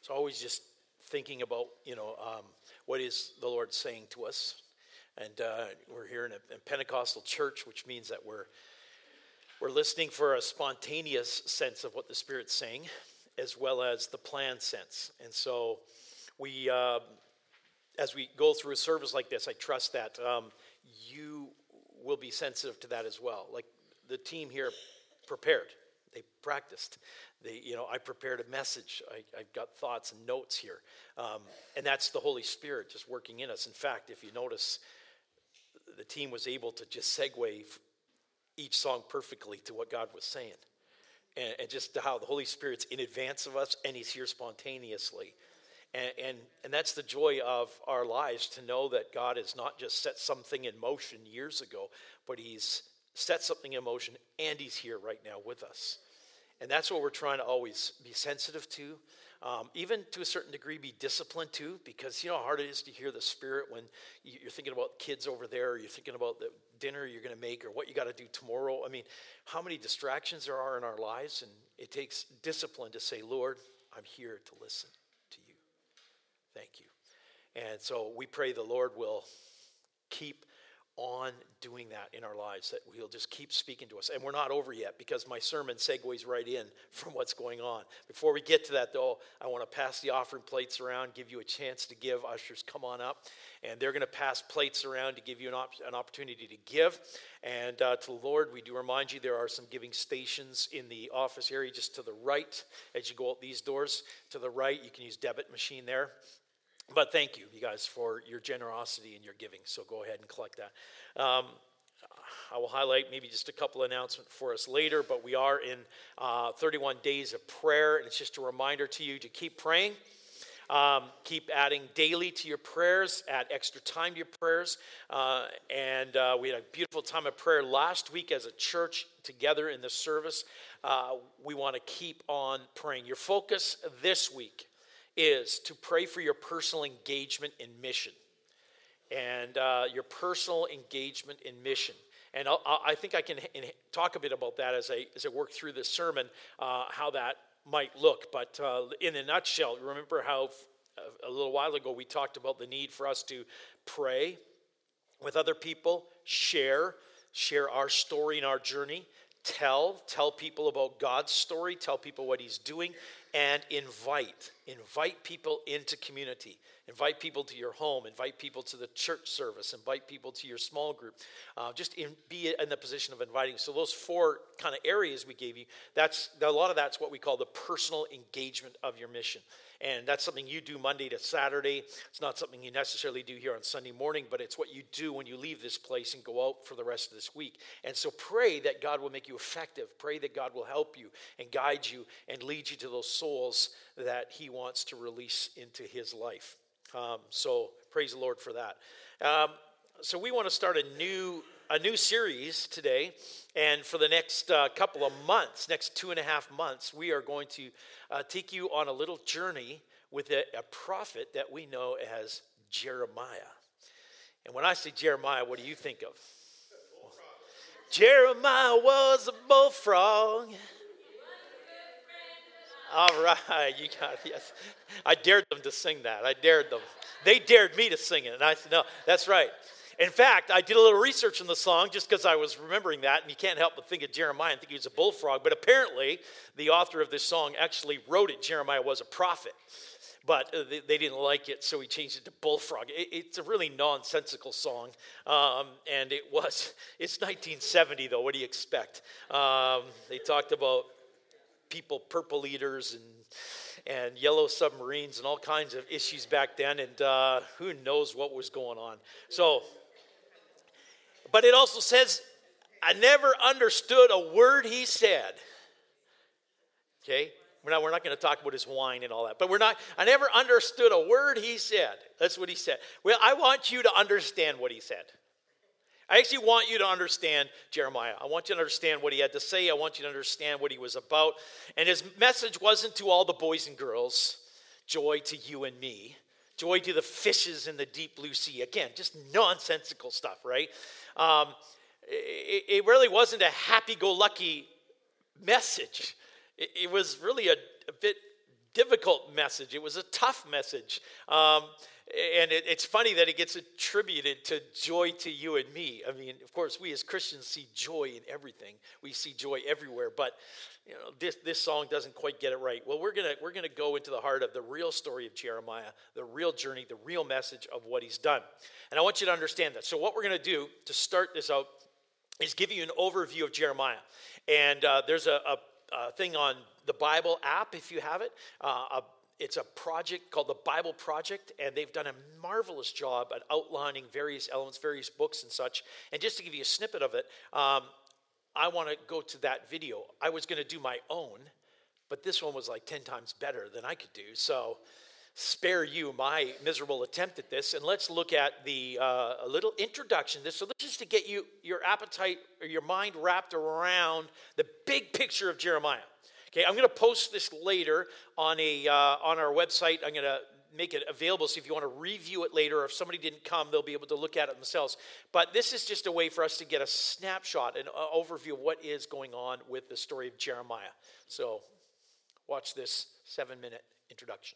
So always just thinking about, what is the Lord saying to us. And we're here in a Pentecostal church, which means that we're listening for a spontaneous sense of what the Spirit's saying, as well as the planned sense. And so we, as we go through a service like this, I trust that you will be sensitive to that as well. Like the team here prepared. They practiced. I prepared a message. I've got thoughts and notes here. And that's the Holy Spirit just working in us. In fact, if you notice, the team was able to just segue each song perfectly to what God was saying. And just how the Holy Spirit's in advance of us and he's here spontaneously. And that's the joy of our lives, to know that God has not just set something in motion years ago, but he's set something in motion and he's here right now with us. And that's what we're trying to always be sensitive to. Even to a certain degree be disciplined to, because you know how hard it is to hear the Spirit when you're thinking about kids over there, or you're thinking about the dinner you're going to make, or what you got to do tomorrow. I mean, how many distractions there are in our lives, and it takes discipline to say, Lord, I'm here to listen to you. Thank you. And so we pray the Lord will keep on doing that in our lives, that he'll just keep speaking to us. And we're not over yet, because my sermon segues right in from what's going on. Before we get to that, though, I want to pass the offering plates around, give you a chance to give. Ushers, come on up. And they're going to pass plates around to give you an opportunity to give. And to the Lord, we do remind you there are some giving stations in the office area just to the right. As you go out these doors, to the right, you can use debit machine there. But thank you guys, for your generosity and your giving. So go ahead and collect that. I will highlight maybe just a couple announcements for us later, but we are in 31 days of prayer, and it's just a reminder to you to keep praying. Keep adding daily to your prayers, add extra time to your prayers. And we had a beautiful time of prayer last week as a church together in the service. We want to keep on praying. Your focus this week is to pray for your personal engagement in mission. And your personal engagement in mission. And I think I can talk a bit about that as I work through this sermon, how that might look. But in a nutshell, remember how a little while ago we talked about the need for us to pray with other people, share our story and our journey, tell people about God's story, tell people what he's doing, and invite people into community. Invite people to your home. Invite people to the church service. Invite people to your small group. Be in the position of inviting. So those four kind of areas we gave you, a lot of that's what we call the personal engagement of your mission. And that's something you do Monday to Saturday. It's not something you necessarily do here on Sunday morning, but it's what you do when you leave this place and go out for the rest of this week. And so pray that God will make you effective. Pray that God will help you and guide you and lead you to those souls that he wants to release into his life. So praise the Lord for that. So we want to start a new series today, and for the next couple of months, next 2.5 months, we are going to take you on a little journey with a prophet that we know as Jeremiah. And when I say Jeremiah, what do you think of? Jeremiah was a bullfrog. All right, you got it. Yes. I dared them to sing that. I dared them. They dared me to sing it, and I said, no, that's right. In fact, I did a little research on the song just because I was remembering that, and you can't help but think of Jeremiah and think he was a bullfrog. But apparently, the author of this song actually wrote it. Jeremiah was a prophet, but they didn't like it, so he changed it to bullfrog. It's a really nonsensical song, and it's 1970, though. What do you expect? They talked about people, purple eaters, and yellow submarines and all kinds of issues back then, and who knows what was going on. So, but it also says, I never understood a word he said. Okay? We're not going to talk about his wine and all that, but I never understood a word he said. That's what he said. Well, I want you to understand what he said. I actually want you to understand Jeremiah. I want you to understand what he had to say. I want you to understand what he was about. And his message wasn't to all the boys and girls, joy to you and me, joy to the fishes in the deep blue sea. Again, just nonsensical stuff, right? It really wasn't a happy-go-lucky message. It was really a bit difficult message. It was a tough message. And it's funny that it gets attributed to joy to you and me. I mean, of course, we as Christians see joy in everything. We see joy everywhere. But this song doesn't quite get it right. Well, we're gonna go into the heart of the real story of Jeremiah, the real journey, the real message of what he's done. And I want you to understand that. So what we're gonna do to start this out is give you an overview of Jeremiah. And there's a thing on the Bible app, if you have it. It's a project called the Bible Project, and they've done a marvelous job at outlining various elements, various books and such. And just to give you a snippet of it, I want to go to that video. I was going to do my own, but this one was like 10 times better than I could do. So spare you my miserable attempt at this, and let's look at a little introduction to this. So this is to get you your appetite or your mind wrapped around the big picture of Jeremiah. Okay, I'm going to post this later on our website. I'm going to make it available, so if you want to review it later, or if somebody didn't come, they'll be able to look at it themselves. But this is just a way for us to get a snapshot, an overview of what is going on with the story of Jeremiah. So watch this 7-minute introduction.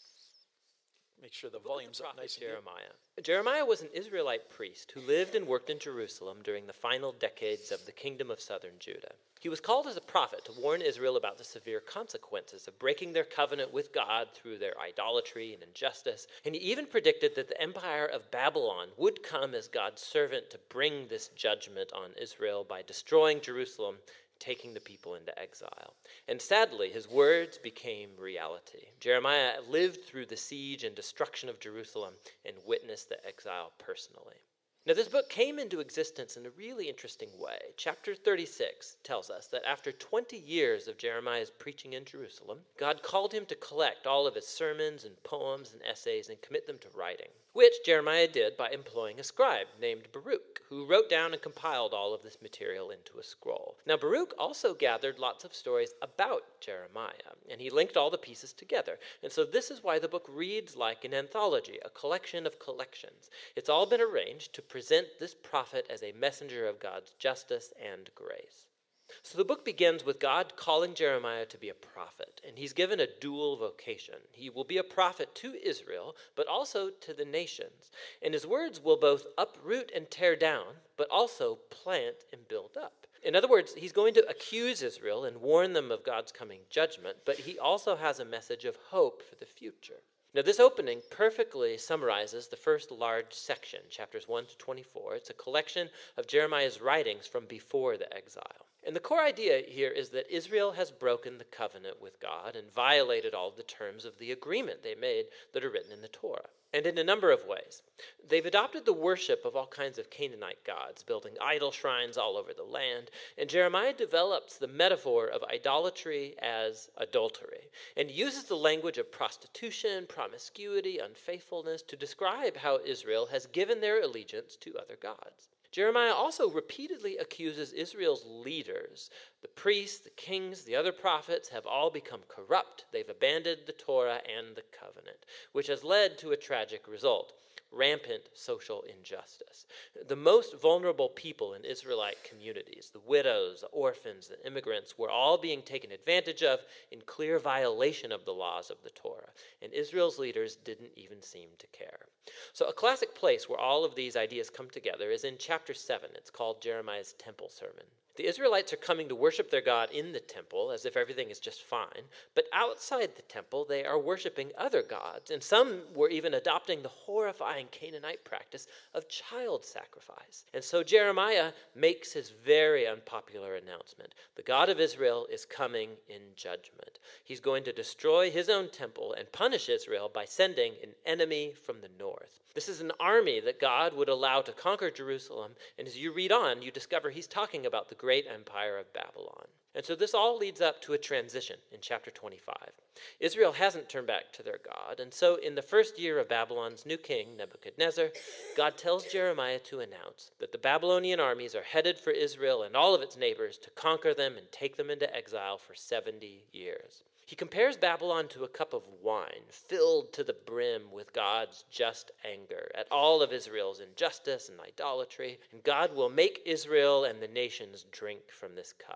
Make sure the volume's up nice and Jeremiah. Jeremiah was an Israelite priest who lived and worked in Jerusalem during the final decades of the kingdom of southern Judah. He was called as a prophet to warn Israel about the severe consequences of breaking their covenant with God through their idolatry and injustice, and he even predicted that the empire of Babylon would come as God's servant to bring this judgment on Israel by destroying Jerusalem, taking the people into exile. And sadly, his words became reality. Jeremiah lived through the siege and destruction of Jerusalem and witnessed the exile personally. Now, this book came into existence in a really interesting way. Chapter 36 tells us that after 20 years of Jeremiah's preaching in Jerusalem, God called him to collect all of his sermons and poems and essays and commit them to writing, which Jeremiah did by employing a scribe named Baruch, who wrote down and compiled all of this material into a scroll. Now, Baruch also gathered lots of stories about Jeremiah, and he linked all the pieces together. And so this is why the book reads like an anthology, a collection of collections. It's all been arranged to present this prophet as a messenger of God's justice and grace. So the book begins with God calling Jeremiah to be a prophet, and he's given a dual vocation. He will be a prophet to Israel, but also to the nations. And his words will both uproot and tear down, but also plant and build up. In other words, he's going to accuse Israel and warn them of God's coming judgment, but he also has a message of hope for the future. Now, this opening perfectly summarizes the first large section, chapters 1 to 24. It's a collection of Jeremiah's writings from before the exile. And the core idea here is that Israel has broken the covenant with God and violated all the terms of the agreement they made that are written in the Torah. And in a number of ways. They've adopted the worship of all kinds of Canaanite gods, building idol shrines all over the land. And Jeremiah develops the metaphor of idolatry as adultery, and uses the language of prostitution, promiscuity, unfaithfulness to describe how Israel has given their allegiance to other gods. Jeremiah also repeatedly accuses Israel's leaders. The priests, the kings, the other prophets have all become corrupt. They've abandoned the Torah and the covenant, which has led to a tragic result: rampant social injustice. The most vulnerable people in Israelite communities, the widows, the orphans, the immigrants, were all being taken advantage of in clear violation of the laws of the Torah, and Israel's leaders didn't even seem to care. So a classic place where all of these ideas come together is in chapter 7. It's called Jeremiah's Temple Sermon. The Israelites are coming to worship their God in the temple as if everything is just fine, but outside the temple they are worshiping other gods, and some were even adopting the horrifying Canaanite practice of child sacrifice. And so Jeremiah makes his very unpopular announcement. The God of Israel is coming in judgment. He's going to destroy his own temple and punish Israel by sending an enemy from the north. This is an army that God would allow to conquer Jerusalem, and as you read on, you discover he's talking about the great empire of Babylon. And so this all leads up to a transition in chapter 25. Israel hasn't turned back to their God, and so in the first year of Babylon's new king, Nebuchadnezzar, God tells Jeremiah to announce that the Babylonian armies are headed for Israel and all of its neighbors to conquer them and take them into exile for 70 years. He compares Babylon to a cup of wine filled to the brim with God's just anger at all of Israel's injustice and idolatry, and God will make Israel and the nations drink from this cup.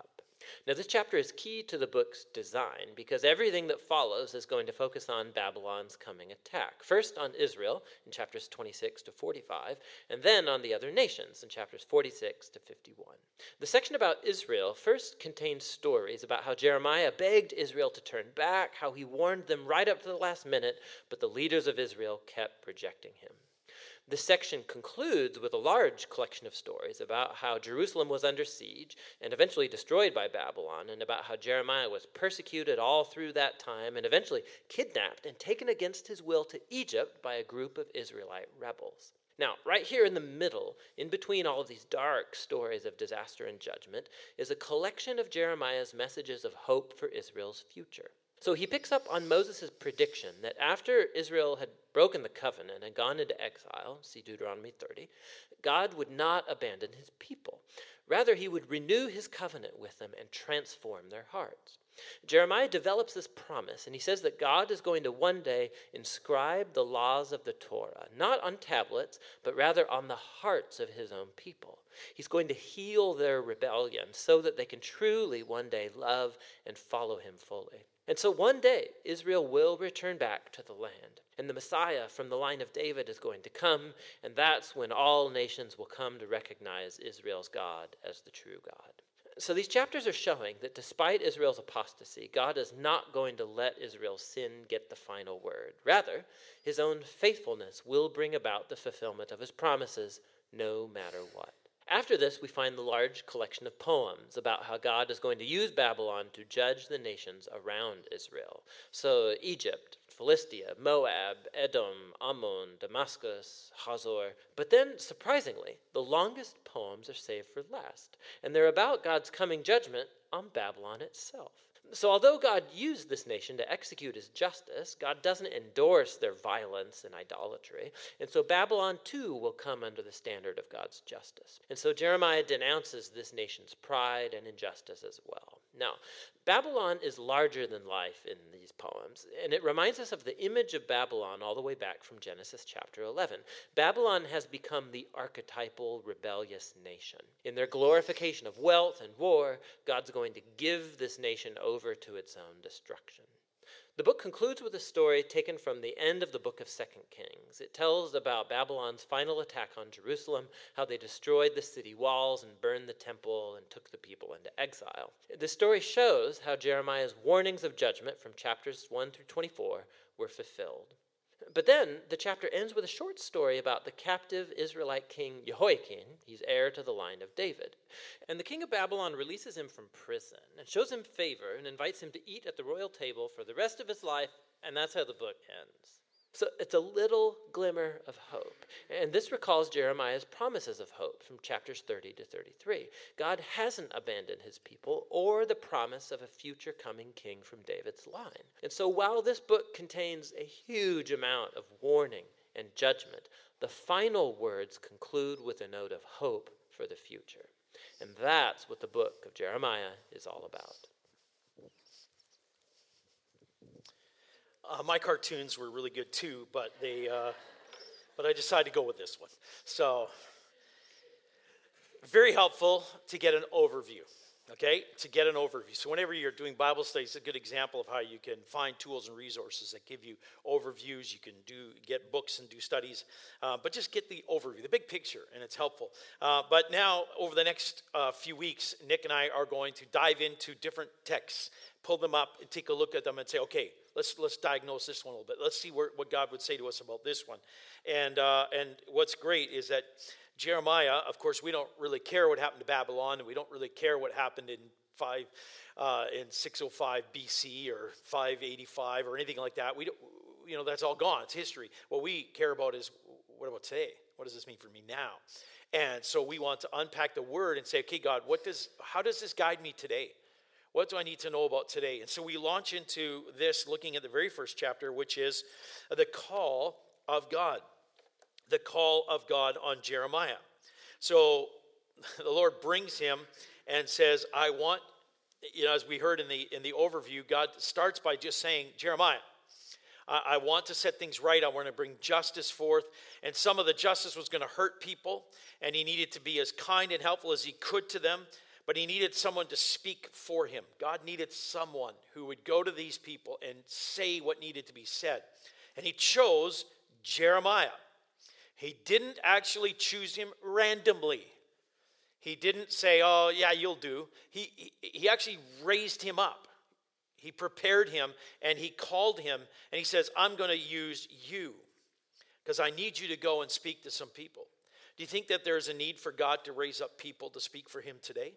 Now, this chapter is key to the book's design because everything that follows is going to focus on Babylon's coming attack. First on Israel in chapters 26 to 45, and then on the other nations in chapters 46 to 51. The section about Israel first contains stories about how Jeremiah begged Israel to turn back, how he warned them right up to the last minute, but the leaders of Israel kept rejecting him. This section concludes with a large collection of stories about how Jerusalem was under siege and eventually destroyed by Babylon, and about how Jeremiah was persecuted all through that time and eventually kidnapped and taken against his will to Egypt by a group of Israelite rebels. Now, right here in the middle, in between all of these dark stories of disaster and judgment, is a collection of Jeremiah's messages of hope for Israel's future. So he picks up on Moses' prediction that after Israel had broken the covenant and gone into exile, see Deuteronomy 30, God would not abandon his people. Rather, he would renew his covenant with them and transform their hearts. Jeremiah develops this promise, and he says that God is going to one day inscribe the laws of the Torah, not on tablets, but rather on the hearts of his own people. He's going to heal their rebellion so that they can truly one day love and follow him fully. And so one day, Israel will return back to the land, and the Messiah from the line of David is going to come, and that's when all nations will come to recognize Israel's God as the true God. So these chapters are showing that despite Israel's apostasy, God is not going to let Israel's sin get the final word. Rather, his own faithfulness will bring about the fulfillment of his promises, no matter what. After this, we find the large collection of poems about how God is going to use Babylon to judge the nations around Israel. So Egypt, Philistia, Moab, Edom, Ammon, Damascus, Hazor. But then, surprisingly, the longest poems are saved for last, and they're about God's coming judgment on Babylon itself. So although God used this nation to execute his justice, God doesn't endorse their violence and idolatry. And so Babylon too will come under the standard of God's justice. And so Jeremiah denounces this nation's pride and injustice as well. Now, Babylon is larger than life in these poems, and it reminds us of the image of Babylon all the way back from Genesis chapter 11. Babylon has become the archetypal rebellious nation. In their glorification of wealth and war, God's going to give this nation over to its own destruction. The book concludes with a story taken from the end of the book of 2 Kings. It tells about Babylon's final attack on Jerusalem, how they destroyed the city walls and burned the temple and took the people into exile. The story shows how Jeremiah's warnings of judgment from chapters 1 through 24 were fulfilled. But then the chapter ends with a short story about the captive Israelite king Jehoiakim. He's heir to the line of David. And the king of Babylon releases him from prison and shows him favor and invites him to eat at the royal table for the rest of his life, and that's how the book ends. So it's a little glimmer of hope. And this recalls Jeremiah's promises of hope from chapters 30 to 33. God hasn't abandoned his people or the promise of a future coming king from David's line. And so while this book contains a huge amount of warning and judgment, the final words conclude with a note of hope for the future. And that's what the book of Jeremiah is all about. My cartoons were really good too, but I decided to go with this one. So, very helpful to get an overview, okay? To get an overview. So whenever you're doing Bible studies, it's a good example of how you can find tools and resources that give you overviews. You can get books and do studies, but just get the overview, the big picture, and it's helpful. But now, over the next few weeks, Nick and I are going to dive into different texts, pull them up, and take a look at them and say, okay, let's diagnose this one a little bit. Let's see what God would say to us about this one. And what's great is that Jeremiah, of course, we don't really care what happened to Babylon, and we don't really care what happened in 605 BC or 585 or anything like that. We don't, that's all gone. It's history. What we care about is, what about today? What does this mean for me now? And so we want to unpack the word and say, okay, God, how does this guide me today? What do I need to know about today? And so we launch into this looking at the very first chapter, which is the call of God. The call of God on Jeremiah. So the Lord brings him and says, I want, as we heard in the overview, God starts by just saying, Jeremiah, I want to set things right. I want to bring justice forth. And some of the justice was going to hurt people, and he needed to be as kind and helpful as he could to them. but he needed someone to speak for him. God needed someone who would go to these people and say what needed to be said. And he chose Jeremiah. He didn't actually choose him randomly. He didn't say, oh, yeah, you'll do. He actually raised him up. He prepared him, and he called him, and he says, I'm going to use you because I need you to go and speak to some people. Do you think that there's a need for God to raise up people to speak for him today?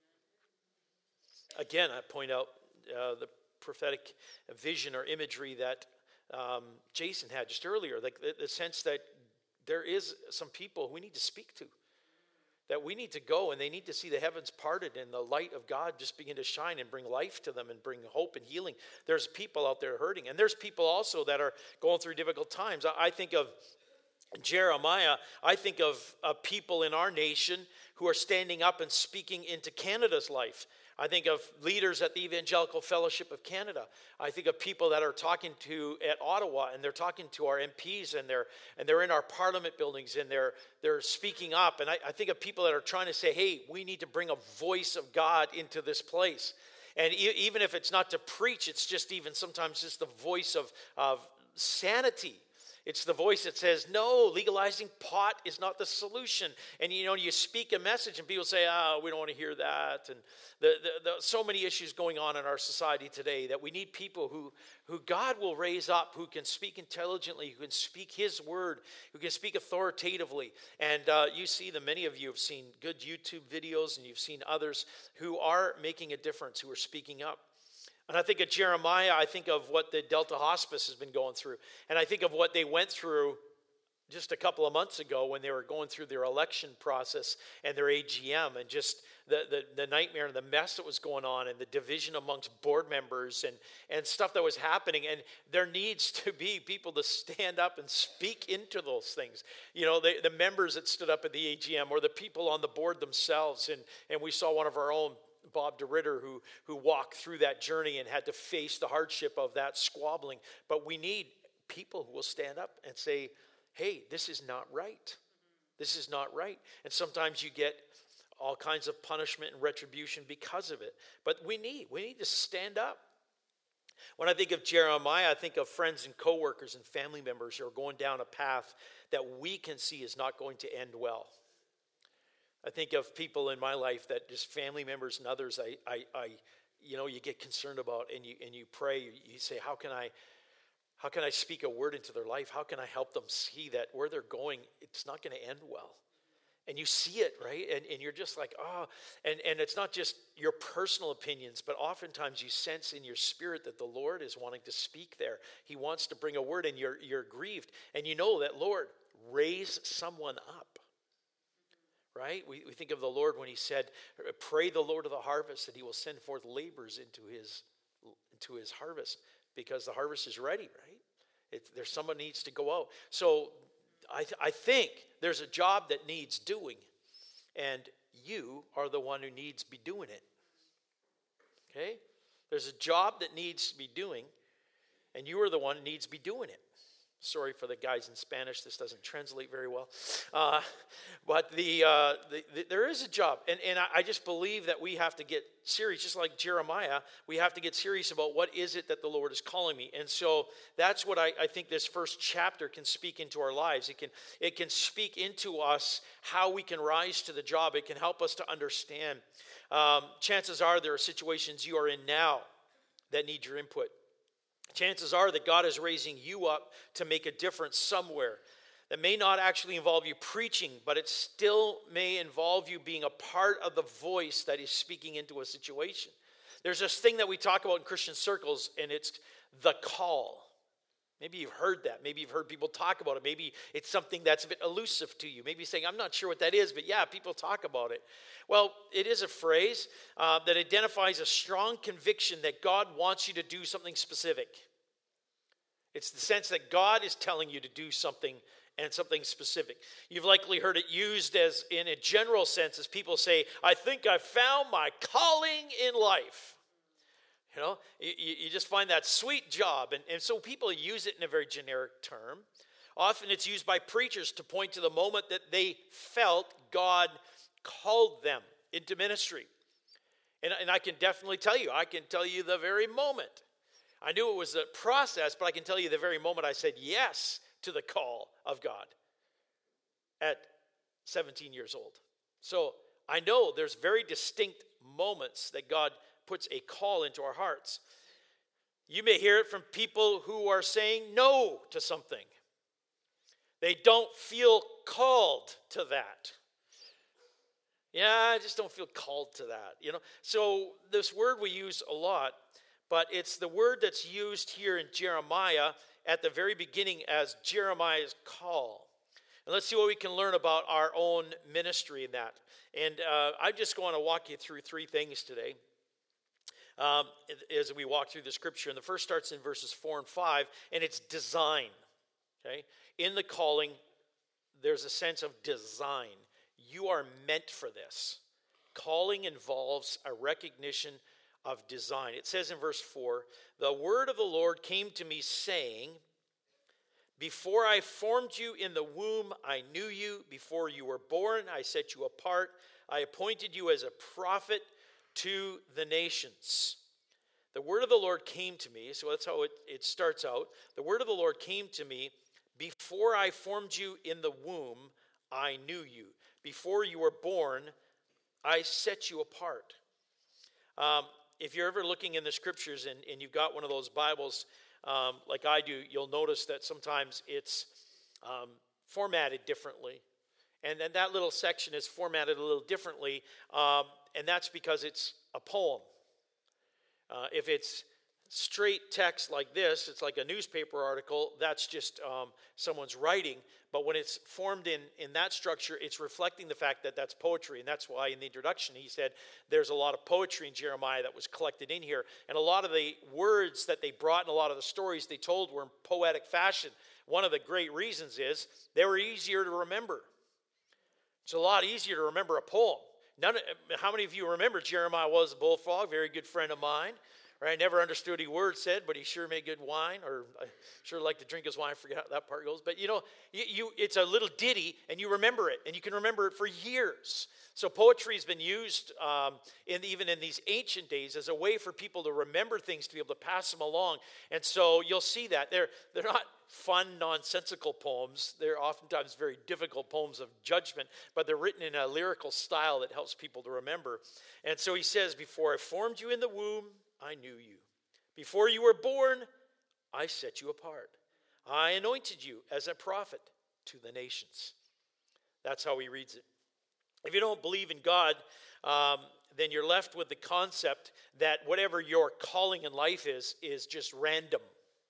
Again, I point out the prophetic vision or imagery that Jason had just earlier, like the sense that there is some people we need to speak to, that we need to go and they need to see the heavens parted and the light of God just begin to shine and bring life to them and bring hope and healing. There's people out there hurting, and there's people also that are going through difficult times. I think of Jeremiah. I think of people in our nation who are standing up and speaking into Canada's life. I think of leaders at the Evangelical Fellowship of Canada. I think of people that are talking to at Ottawa, and they're talking to our MPs, and they're in our parliament buildings, and they're speaking up. And I think of people that are trying to say, hey, we need to bring a voice of God into this place. And even if it's not to preach, it's just even sometimes just the voice of sanity. It's the voice that says, no, legalizing pot is not the solution. And, you speak a message and people say, we don't want to hear that. And so many issues going on in our society today that we need people who God will raise up, who can speak intelligently, who can speak his word, who can speak authoritatively. And you see many of you have seen good YouTube videos, and you've seen others who are making a difference, who are speaking up. And I think of Jeremiah, I think of what the Delta Hospice has been going through. And I think of what they went through just a couple of months ago when they were going through their election process and their AGM, and just the nightmare and the mess that was going on, and the division amongst board members and stuff that was happening. And there needs to be people to stand up and speak into those things. The members that stood up at the AGM, or the people on the board themselves. And we saw one of our own, Bob DeRitter, who walked through that journey and had to face the hardship of that squabbling. But we need people who will stand up and say, hey, this is not right. This is not right. And sometimes you get all kinds of punishment and retribution because of it. But we need to stand up. When I think of Jeremiah, I think of friends and coworkers and family members who are going down a path that we can see is not going to end well. I think of people in my life that just family members and others you get concerned about, and you pray, you say, how can I speak a word into their life? How can I help them see that where they're going, it's not going to end well? And you see it, right? And you're just like, and it's not just your personal opinions, but oftentimes you sense in your spirit that the Lord is wanting to speak there. He wants to bring a word, and you're grieved. And you know that, Lord, raise someone up. Right? We think of the Lord when he said, pray the Lord of the harvest that he will send forth laborers into his harvest, because the harvest is ready, right? There's someone needs to go out. So I think there's a job that needs doing, and you are the one who needs to be doing it. Okay? There's a job that needs to be doing, and you are the one who needs to be doing it. Sorry for the guys in Spanish, this doesn't translate very well. But there is a job. And I just believe that we have to get serious. Just like Jeremiah, we have to get serious about what is it that the Lord is calling me. And so that's what I think this first chapter can speak into our lives. It can speak into us how we can rise to the job. It can help us to understand. Chances are there are situations you are in now that need your input. Chances are that God is raising you up to make a difference somewhere. That may not actually involve you preaching, but it still may involve you being a part of the voice that is speaking into a situation. There's this thing that we talk about in Christian circles, and it's the call. Maybe you've heard that. Maybe you've heard people talk about it. Maybe it's something that's a bit elusive to you. Maybe you're saying, I'm not sure what that is, but yeah, people talk about it. Well, it is a phrase that identifies a strong conviction that God wants you to do something specific. It's the sense that God is telling you to do something, and something specific. You've likely heard it used as in a general sense as people say, I think I found my calling in life. You just find that sweet job. And so people use it in a very generic term. Often it's used by preachers to point to the moment that they felt God called them into ministry. And I can definitely tell you, I can tell you the very moment. I knew it was a process, but I can tell you the very moment I said yes to the call of God at 17 years old. So I know there's very distinct moments that God puts a call into our hearts. You may hear it from people who are saying no to something. They don't feel called to that. Yeah, I just don't feel called to that, So this word we use a lot, but it's the word that's used here in Jeremiah at the very beginning as Jeremiah's call. And let's see what we can learn about our own ministry in that. And I'm just going to walk you through three things today as we walk through the scripture. And the first starts in verses 4 and 5, and it's design. Okay? In the calling, there's a sense of design. You are meant for this. Calling involves a recognition of design. It says in verse 4, the word of the Lord came to me saying, before I formed you in the womb, I knew you. Before you were born, I set you apart. I appointed you as a prophet to the nations. The word of the Lord came to me. So that's how it starts out. The word of the Lord came to me. Before I formed you in the womb, I knew you. Before you were born, I set you apart. If you're ever looking in the scriptures and you've got one of those Bibles like I do, you'll notice that sometimes it's formatted differently. And then that little section is formatted a little differently, and that's because it's a poem. If it's straight text like this, it's like a newspaper article, that's just someone's writing. But when it's formed in that structure, it's reflecting the fact that that's poetry. And that's why in the introduction he said there's a lot of poetry in Jeremiah that was collected in here. And a lot of the words that they brought and a lot of the stories they told were in poetic fashion. One of the great reasons is they were easier to remember. It's a lot easier to remember a poem. How many of you remember Jeremiah was a bullfrog, very good friend of mine? Right? I never understood what he word said, but he sure made good wine, or I sure like to drink his wine. I forget how that part goes. But it's a little ditty, and you remember it, and you can remember it for years. So poetry has been used even in these ancient days as a way for people to remember things, to be able to pass them along. And so you'll see that. They're not fun, nonsensical poems. They're oftentimes very difficult poems of judgment, but they're written in a lyrical style that helps people to remember. And so he says, before I formed you in the womb, I knew you. Before you were born, I set you apart. I anointed you as a prophet to the nations. That's how he reads it. If you don't believe in God, then you're left with the concept that whatever your calling in life is just random.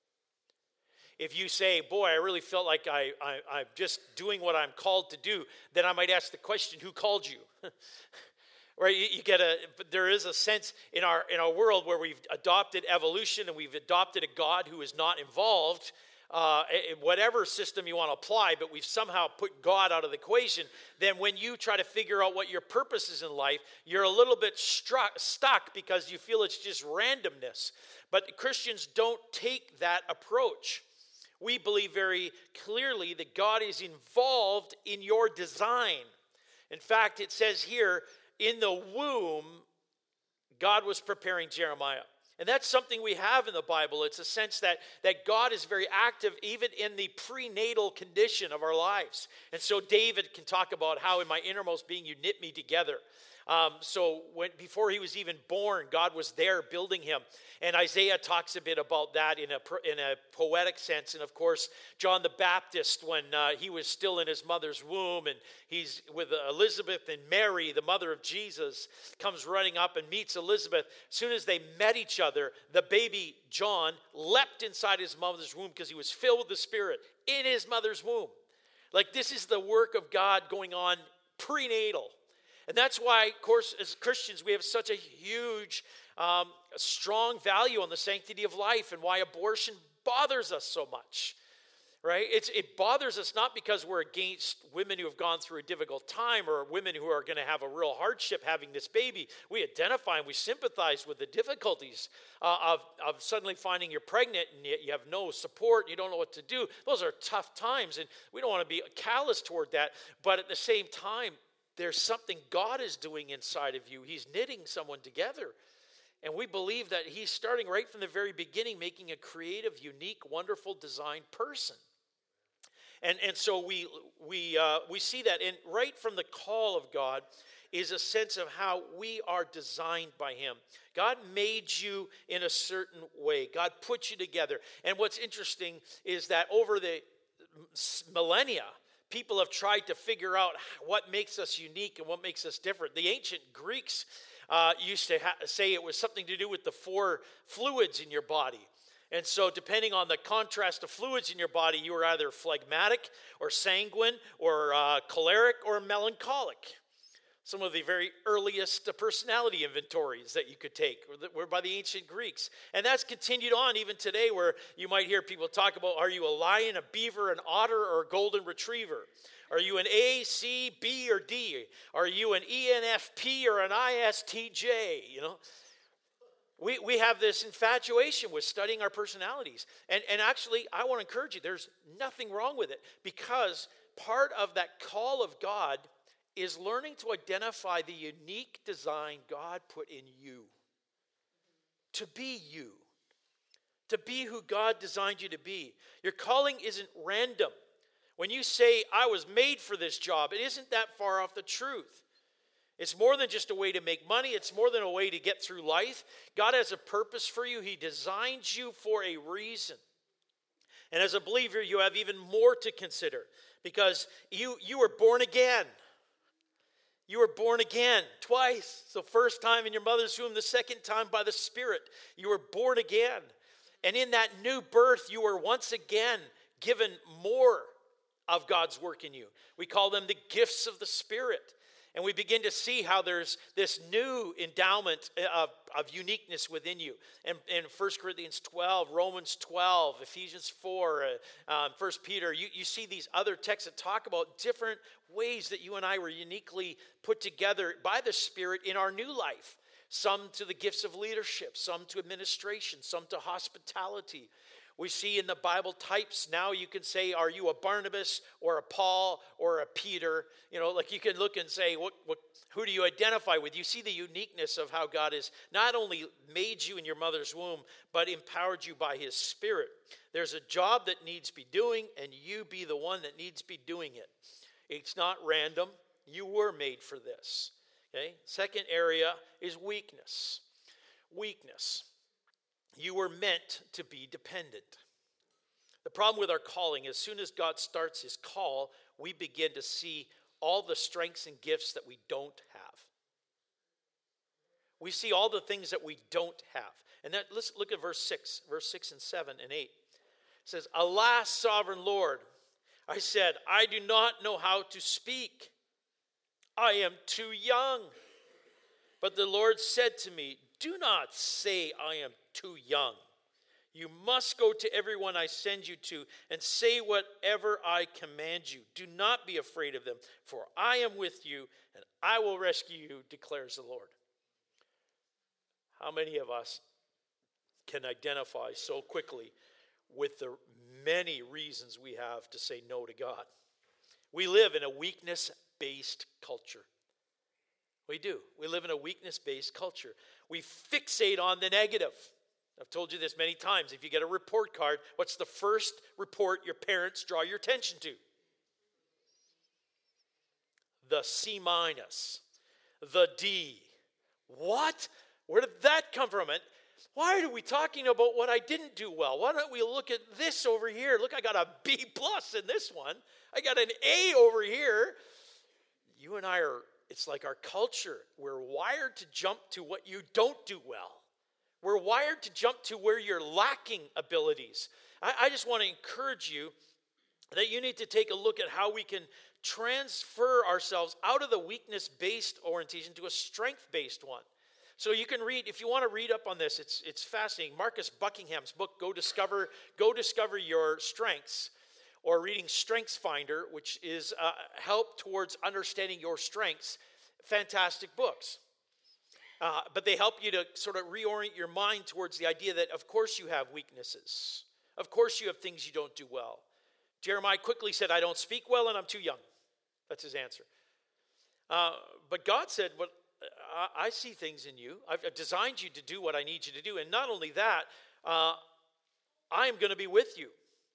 If you say, boy, I really felt like I'm just doing what I'm called to do, then I might ask the question, who called you? Right, but there is a sense in our world where we've adopted evolution and we've adopted a God who is not involved in whatever system you want to apply, but we've somehow put God out of the equation. Then when you try to figure out what your purpose is in life, you're a little bit stuck because you feel it's just randomness. But Christians don't take that approach. We believe very clearly that God is involved in your design. In fact, it says here, in the womb, God was preparing Jeremiah. And that's something we have in the Bible. It's a sense that God is very active even in the prenatal condition of our lives. And so David can talk about how in my innermost being you knit me together. So before he was even born, God was there building him. And Isaiah talks a bit about that in a poetic sense. And of course, John the Baptist, when he was still in his mother's womb, and he's with Elizabeth, and Mary, the mother of Jesus, comes running up and meets Elizabeth. As soon as they met each other, the baby John leapt inside his mother's womb because he was filled with the Spirit in his mother's womb. Like, this is the work of God going on prenatal. And that's why, of course, as Christians, we have such a huge, strong value on the sanctity of life, and why abortion bothers us so much, right? It bothers us not because we're against women who have gone through a difficult time or women who are going to have a real hardship having this baby. We identify and we sympathize with the difficulties of suddenly finding you're pregnant and yet you have no support and you don't know what to do. Those are tough times, and we don't want to be callous toward that. But at the same time, there's something God is doing inside of you. He's knitting someone together. And we believe that he's starting right from the very beginning, making a creative, unique, wonderful, designed person. And so we see that, and right from the call of God is a sense of how we are designed by him. God made you in a certain way. God put you together. And what's interesting is that over the millennia, people have tried to figure out what makes us unique and what makes us different. The ancient Greeks used to say it was something to do with the 4 fluids in your body. And so depending on the contrast of fluids in your body, you were either phlegmatic or sanguine or choleric or melancholic. Some of the very earliest personality inventories that you could take were by the ancient Greeks. And that's continued on even today, where you might hear people talk about, are you a lion, a beaver, an otter, or a golden retriever? Are you an A, C, B, or D? Are you an ENFP or an ISTJ? You know, we have this infatuation with studying our personalities. And actually, I want to encourage you, there's nothing wrong with it, because part of that call of God is learning to identify the unique design God put in you. To be you. To be who God designed you to be. Your calling isn't random. When you say, I was made for this job, it isn't that far off the truth. It's more than just a way to make money. It's more than a way to get through life. God has a purpose for you. He designed you for a reason. And as a believer, you have even more to consider, because you were born again. You were born again twice. So first time in your mother's womb, the second time by the Spirit. You were born again. And in that new birth, you were once again given more of God's work in you. We call them the gifts of the Spirit. And we begin to see how there's this new endowment of uniqueness within you. And in 1 Corinthians 12, Romans 12, Ephesians 4, 1 Peter, you see these other texts that talk about different ways that you and I were uniquely put together by the Spirit in our new life. Some to the gifts of leadership, some to administration, some to hospitality. We see in the Bible types now. You can say, are you a Barnabas or a Paul or a Peter? You know, like you can look and say, who do you identify with? You see the uniqueness of how God has not only made you in your mother's womb, but empowered you by his Spirit. There's a job that needs to be doing, and you be the one that needs to be doing it. It's not random. You were made for this. Okay. Second area is weakness. Weakness. You were meant to be dependent. The problem with our calling, as soon as God starts his call, we begin to see all the strengths and gifts that we don't have. We see all the things that we don't have. And that, let's look at verse 6 and 7 and 8. It says, Alas, sovereign Lord, I said, I do not know how to speak. I am too young. But the Lord said to me, do not say I am too young. You must go to everyone I send you to and say whatever I command you. Do not be afraid of them, for I am with you and I will rescue you, declares the Lord. How many of us can identify so quickly with the many reasons we have to say no to God? We live in a weakness-based culture. We do. We live in a weakness-based culture. We fixate on the negative. I've told you this many times. If you get a report card, what's the first report your parents draw your attention to? The C-, the D. What? Where did that come from? And why are we talking about what I didn't do well? Why don't we look at this over here? Look, I got a B+ in this one. I got an A over here. You and I are, it's like our culture. We're wired to jump to what you don't do well. We're wired to jump to where you're lacking abilities. I just want to encourage you that you need to take a look at how we can transfer ourselves out of the weakness-based orientation to a strength-based one. So you can read, if you want to read up on this, it's fascinating. Marcus Buckingham's book, Go Discover Your Strengths, or reading Strengths Finder, which is help towards understanding your strengths. Fantastic books. But they help you to sort of reorient your mind towards the idea that, of course, you have weaknesses. Of course, you have things you don't do well. Jeremiah quickly said, I don't speak well and I'm too young. That's his answer. But God said, "Well, I see things in you. I've designed you to do what I need you to do. And not only that, I am going to be with you."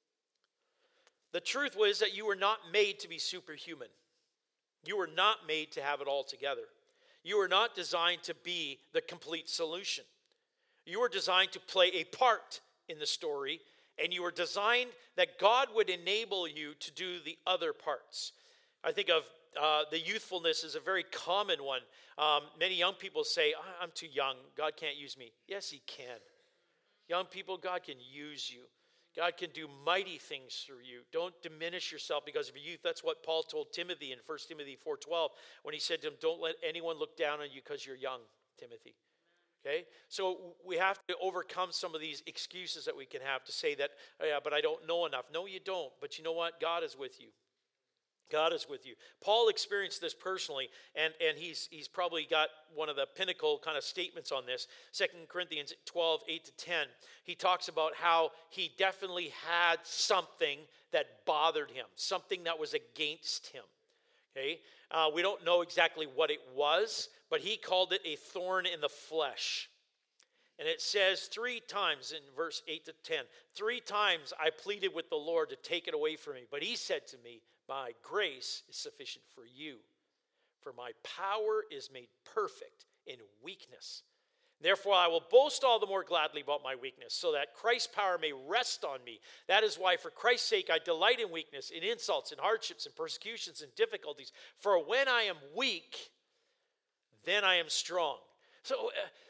The truth was that you were not made to be superhuman. You were not made to have it all together. You were not designed to be the complete solution. You were designed to play a part in the story, and you were designed that God would enable you to do the other parts. I think of the youthfulness is a very common one. Many young people say, "I'm too young. God can't use me." Yes, he can. Young people, God can use you. God can do mighty things through you. Don't diminish yourself because of your youth. That's what Paul told Timothy in 1 Timothy 4:12 when he said to him, "Don't let anyone look down on you because you're young, Timothy." Okay? So we have to overcome some of these excuses that we can have to say that, "Oh, yeah, but I don't know enough." No, you don't. But you know what? God is with you. God is with you. Paul experienced this personally, and he's probably got one of the pinnacle kind of statements on this. 2 Corinthians 12, 8-10. He talks about how he definitely had something that bothered him, something that was against him. Okay? We don't know exactly what it was, but he called it a thorn in the flesh. And it says 3 times in verse 8-10, 3 times I pleaded with the Lord to take it away from me. But he said to me, "My grace is sufficient for you, for my power is made perfect in weakness. Therefore I will boast all the more gladly about my weakness, so that Christ's power may rest on me. That is why for Christ's sake I delight in weakness, in insults, in hardships, in persecutions, in difficulties. For when I am weak, then I am strong." So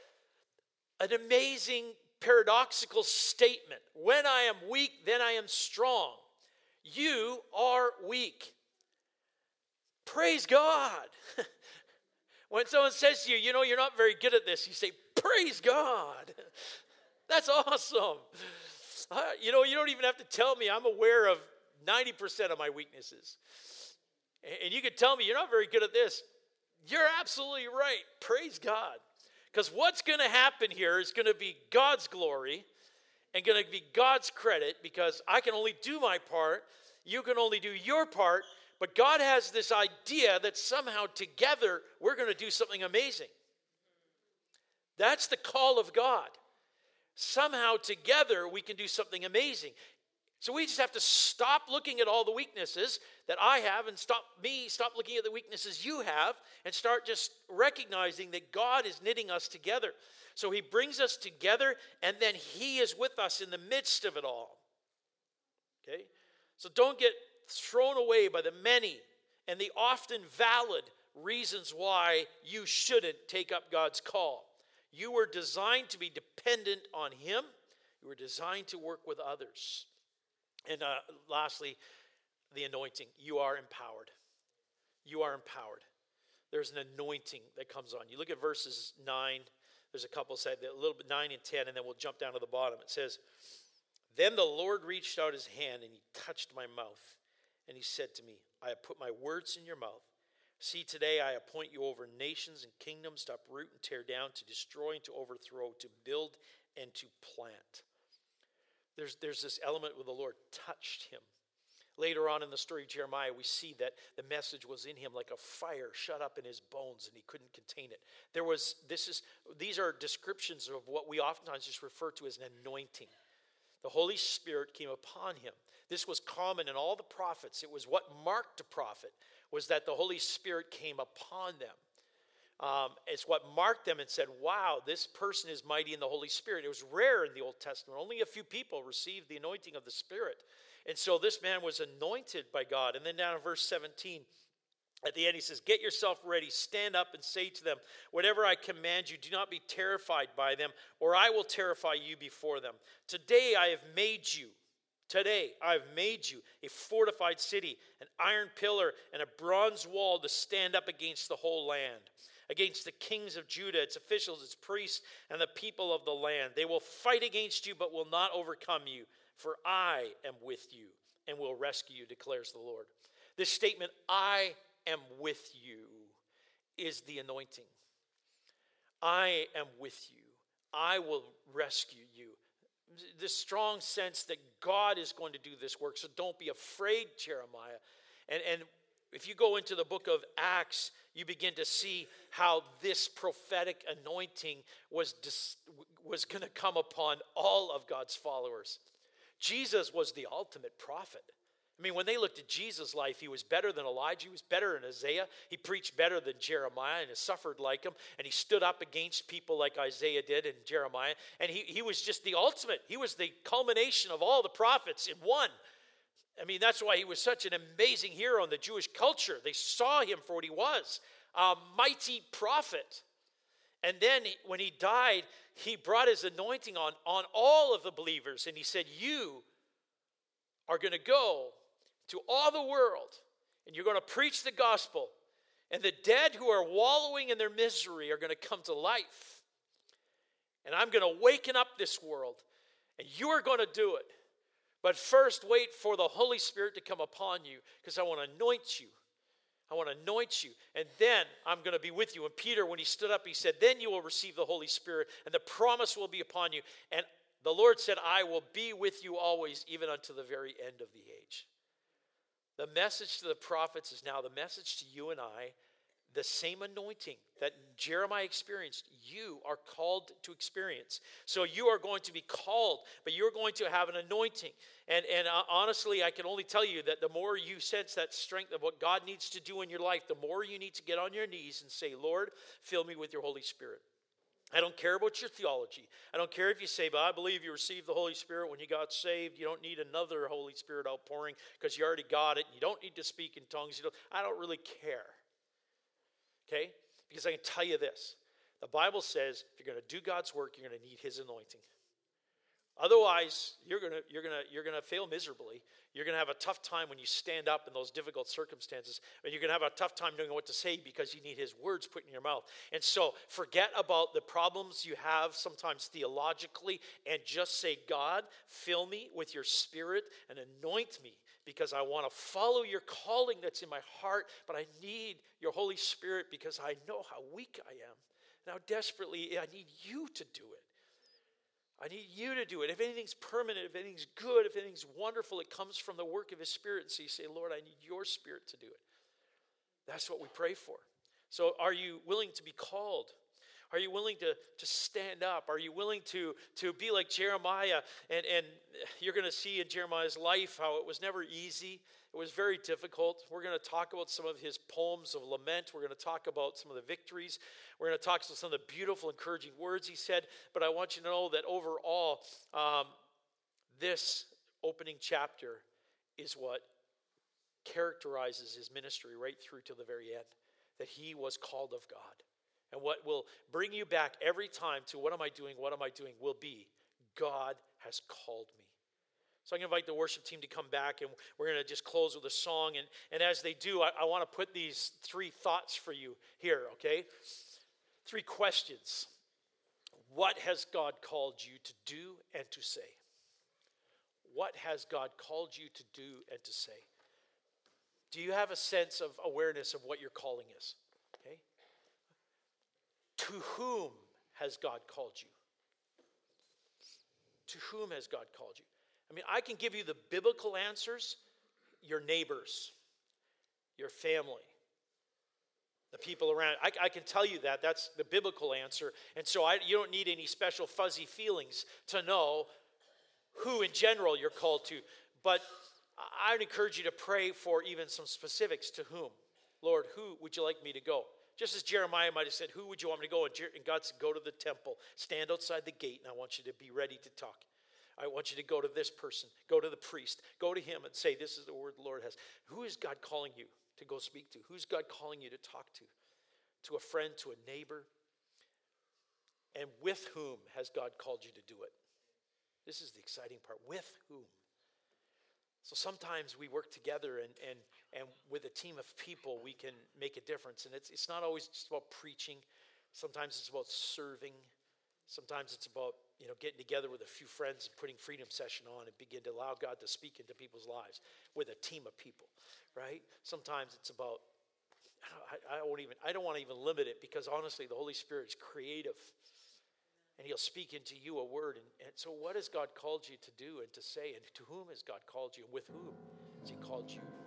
an amazing paradoxical statement. When I am weak, then I am strong. You are weak. Praise God. When someone says to you, "You know, you're not very good at this," you say, "Praise God." That's awesome. You don't even have to tell me. I'm aware of 90% of my weaknesses. And you could tell me, "You're not very good at this." You're absolutely right. Praise God. Because what's going to happen here is going to be God's glory and going to be God's credit, because I can only do my part, you can only do your part, but God has this idea that somehow together we're going to do something amazing. That's the call of God. Somehow together we can do something amazing. So we just have to stop looking at all the weaknesses that I have and stop looking at the weaknesses you have, and start just recognizing that God is knitting us together. So he brings us together, and then he is with us in the midst of it all. Okay? So don't get thrown away by the many and the often valid reasons why you shouldn't take up God's call. You were designed to be dependent on him. You were designed to work with others. And lastly, the anointing. You are empowered. You are empowered. There's an anointing that comes on. You look at verses 9. There's a couple said a little bit 9 and 10, and then we'll jump down to the bottom. It says, "Then the Lord reached out his hand and he touched my mouth. And he said to me, I have put my words in your mouth. See, today I appoint you over nations and kingdoms to uproot and tear down, to destroy and to overthrow, to build and to plant." There's this element where the Lord touched him. Later on in the story of Jeremiah, we see that the message was in him like a fire shut up in his bones, and he couldn't contain it. These are descriptions of what we oftentimes just refer to as an anointing. The Holy Spirit came upon him. This was common in all the prophets. It was what marked a prophet, was that the Holy Spirit came upon them. It's what marked them and said, "Wow, this person is mighty in the Holy Spirit." It was rare in the Old Testament. Only a few people received the anointing of the Spirit. And so this man was anointed by God. And then down in verse 17, at the end he says, "Get yourself ready, stand up and say to them, whatever I command you, do not be terrified by them, or I will terrify you before them. Today I have made you a fortified city, an iron pillar and a bronze wall to stand up against the whole land, against the kings of Judah, its officials, its priests, and the people of the land. They will fight against you, but will not overcome you, for I am with you and will rescue you, declares the Lord." This statement, "I am with you," is the anointing. I am with you. I will rescue you. This strong sense that God is going to do this work. So don't be afraid, Jeremiah. And if you go into the book of Acts, you begin to see how this prophetic anointing was going to come upon all of God's followers. Jesus was the ultimate prophet. I mean, when they looked at Jesus' life, he was better than Elijah. He was better than Isaiah. He preached better than Jeremiah and suffered like him. And he stood up against people like Isaiah did and Jeremiah. And he was just the ultimate. He was the culmination of all the prophets in one. I mean, that's why he was such an amazing hero in the Jewish culture. They saw him for what he was, a mighty prophet. And then when he died, he brought his anointing on all of the believers. And he said, you are going to go to all the world, and you're going to preach the gospel, and the dead who are wallowing in their misery are going to come to life. And I'm going to waken up this world, and you are going to do it. But first, wait for the Holy Spirit to come upon you, because I want to anoint you. I want to anoint you, and then I'm going to be with you. And Peter, when he stood up, he said, then you will receive the Holy Spirit, and the promise will be upon you. And the Lord said, I will be with you always, even unto the very end of the age. The message to the prophets is now the message to you and I. The same anointing that Jeremiah experienced, you are called to experience. So you are going to be called, but you're going to have an anointing. And honestly, I can only tell you that the more you sense that strength of what God needs to do in your life, the more you need to get on your knees and say, Lord, fill me with your Holy Spirit. I don't care about your theology. I don't care if you say, but I believe you received the Holy Spirit when you got saved. You don't need another Holy Spirit outpouring because you already got it. You don't need to speak in tongues. I don't really care. Okay? Because I can tell you this. The Bible says if you're going to do God's work, you're going to need his anointing. Otherwise, you're going to fail miserably. You're going to have a tough time when you stand up in those difficult circumstances. And you're going to have a tough time knowing what to say because you need his words put in your mouth. And so forget about the problems you have sometimes theologically and just say, God, fill me with your Spirit and anoint me because I want to follow your calling that's in my heart. But I need your Holy Spirit because I know how weak I am and how desperately I need you to do it. I need you to do it. If anything's permanent, if anything's good, if anything's wonderful, it comes from the work of his Spirit. And so you say, Lord, I need your Spirit to do it. That's what we pray for. So are you willing to be called? Are you willing to stand up? Are you willing to be like Jeremiah? And you're going to see in Jeremiah's life how it was never easy. It was very difficult. We're going to talk about some of his poems of lament. We're going to talk about some of the victories. We're going to talk about some of the beautiful, encouraging words he said. But I want you to know that overall, this opening chapter is what characterizes his ministry right through to the very end, that he was called of God. And what will bring you back every time to what am I doing will be God has called me. So I'm going to invite the worship team to come back, and we're going to just close with a song. And as they do, I want to put these 3 thoughts for you here, okay? 3 questions. What has God called you to do and to say? What has God called you to do and to say? Do you have a sense of awareness of what your calling is? Okay? To whom has God called you? To whom has God called you? I mean, I can give you the biblical answers. Your neighbors, your family, the people around. I can tell you that. That's the biblical answer. And so you don't need any special fuzzy feelings to know who in general you're called to. But I would encourage you to pray for even some specifics. To whom? Lord, who would you like me to go? Just as Jeremiah might have said, who would you want me to go? And God said, go to the temple. Stand outside the gate, and I want you to be ready to talk. I want you to go to this person. Go to the priest. Go to him and say, this is the word the Lord has. Who is God calling you to go speak to? Who's God calling you to talk to? To a friend, to a neighbor? And with whom has God called you to do it? This is the exciting part. With whom? So sometimes we work together and with a team of people we can make a difference. And it's not always just about preaching. Sometimes it's about serving. Sometimes it's about getting together with a few friends and putting Freedom Session on and begin to allow God to speak into people's lives with a team of people, right? Sometimes it's about, I don't want to even limit it because honestly the Holy Spirit is creative and he'll speak into you a word. And so what has God called you to do and to say, and to whom has God called you, and with whom has he called you?